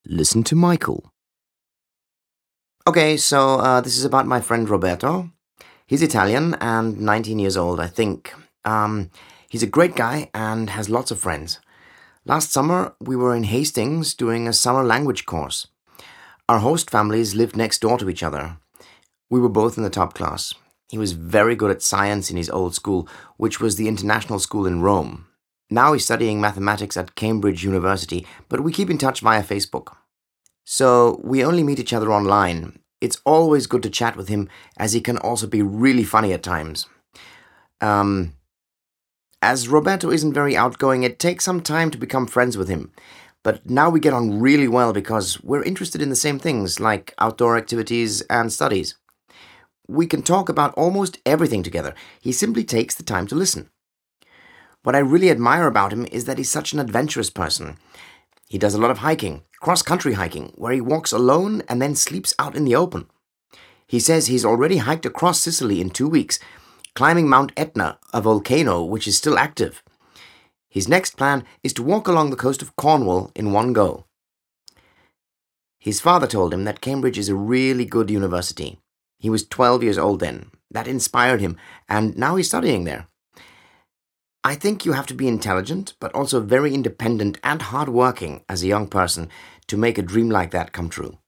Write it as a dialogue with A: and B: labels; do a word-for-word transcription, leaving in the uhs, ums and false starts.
A: Listen to Michael. Okay, so uh, this is about my friend Roberto. He's Italian and nineteen years old, I think. Um, he's a great guy and has lots of friends. Last summer, we were in Hastings doing a summer language course. Our host families lived next door to each other. We were both in the top class. He was very good at science in his old school, which was the international school in Rome. Now he's studying mathematics at Cambridge University, but we keep in touch via Facebook. So we only meet each other online. It's always good to chat with him, as he can also be really funny at times. Um, as Roberto isn't very outgoing, it takes some time to become friends with him. But now we get on really well because we're interested in the same things, like outdoor activities and studies. We can talk about almost everything together. He simply takes the time to listen. What I really admire about him is that he's such an adventurous person. He does a lot of hiking, cross-country hiking, where he walks alone and then sleeps out in the open. He says he's already hiked across Sicily in two weeks, climbing Mount Etna, a volcano which is still active. His next plan is to walk along the coast of Cornwall in one go. His father told him that Cambridge is a really good university. He was twelve years old then. That inspired him, and now he's studying there. I think you have to be intelligent, but also very independent and hardworking as a young person to make a dream like that come true.